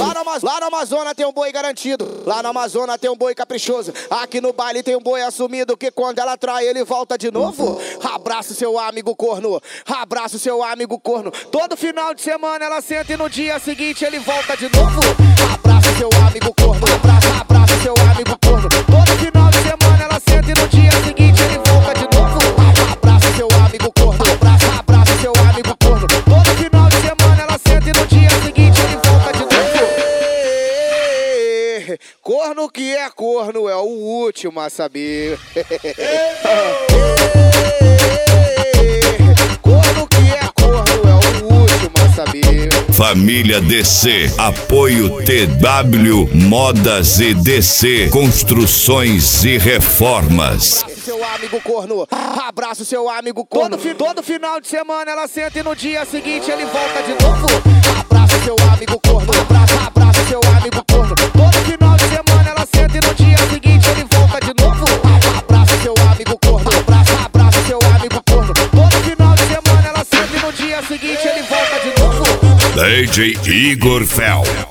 Lá na Amazônia tem um boi garantido. Lá na Amazônia tem um boi caprichoso. Aqui no baile tem um boi assumido que quando ela trai ele volta de novo. Abraço seu amigo corno. Abraço seu amigo corno. Todo final de semana ela senta e no dia seguinte ele volta de novo. Abraço seu amigo corno. Abraço seu amigo corno. Todo final de semana ela senta e no dia seguinte ele volta de novo. Abraço seu amigo corno. Abraço seu amigo corno. Todo final de semana ela senta e no dia seguinte ele volta de novo. Corno que é corno é o último a saber. Corno que é corno é o último a saber. Família DC, apoio TW, Modas e DC, construções e reformas. Seu amigo corno, abraço seu amigo corno. Todo final de semana ela senta e no dia seguinte ele volta de novo. Abraço seu amigo corno, abraço seu amigo corno. Todo final de semana ela senta e no dia seguinte ele volta de novo. Abraço seu amigo corno, abraço seu amigo corno. Todo final de semana ela senta e no dia seguinte ele volta de novo. DJ Igor Fel.